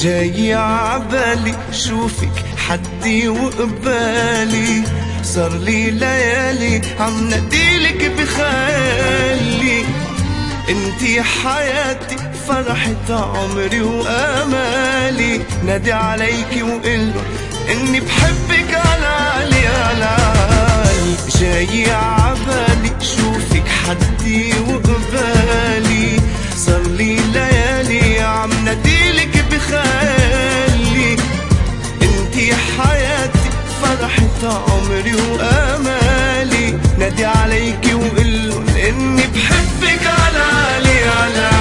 جاي عبالي شوفك حدي وقبالي، صار لي ليالي عم ناديلك بخيالي. انتي حياتي فرحة عمري وامالي، نادي عليكي وقلو اني بحبك علالي علالي. جاي عبالي شوفك حدي وقبالي، صار لي ليالي عم ناديلك بخيالي. انتي حياتي فرحة عمري وامالي، نادي عليكي وقلو اني بحبك علالي علالي.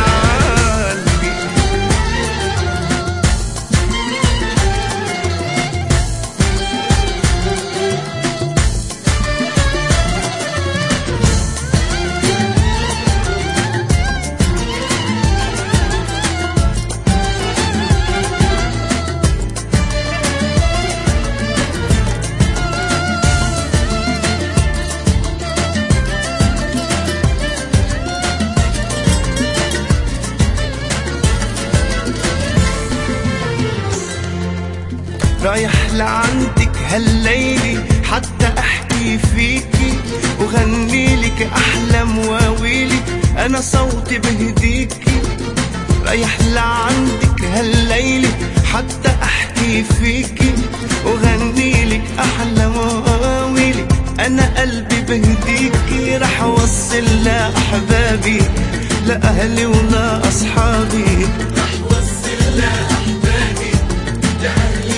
رايح لعندك هالليلي حتى احكي فيكي، وغنيلك احلى مواويلي، انا صوتي بهديكي. رايح لعندك هالليلي حتى احكي فيكي، وغنيلك احلى مواويلي، انا قلبي بهديكي. رح اوصل لاحبابي لاهلي ولا اصحابي، رح اوصل لاحبابي لاهلي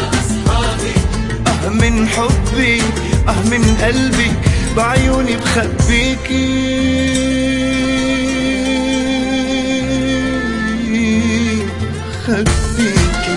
من حبي من قلبي بعيوني بخبيكي. خبيكي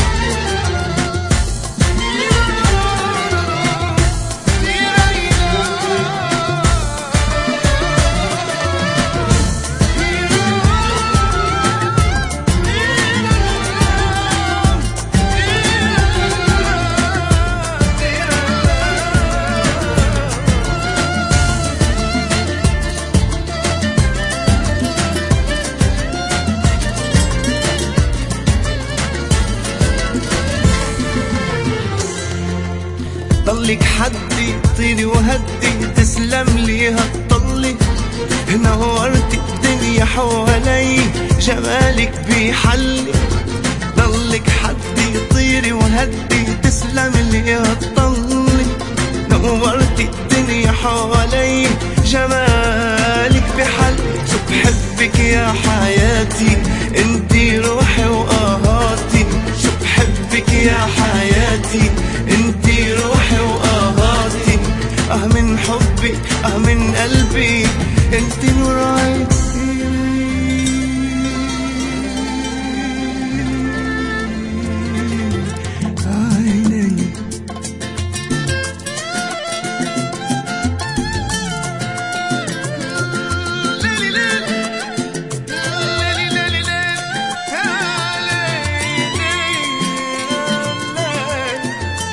ضلك حدي طيري وهدي، تسلم لي هالطلي، نورتي الدنيا حوالي، جمالك بيحلي. ضلك حدي طيري وهدي، تسلم لي هالطلي، نورتي الدنيا حوالي، جمالك بيحلي. شو بحبك يا حياتي انتي روحي وآهاتي، شو بحبك يا حياتي انتي روحي وآهاتي. من حبي من قلبي انتي نور عيني.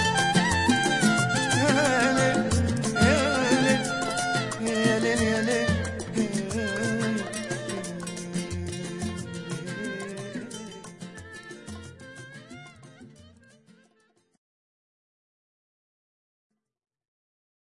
يا ليل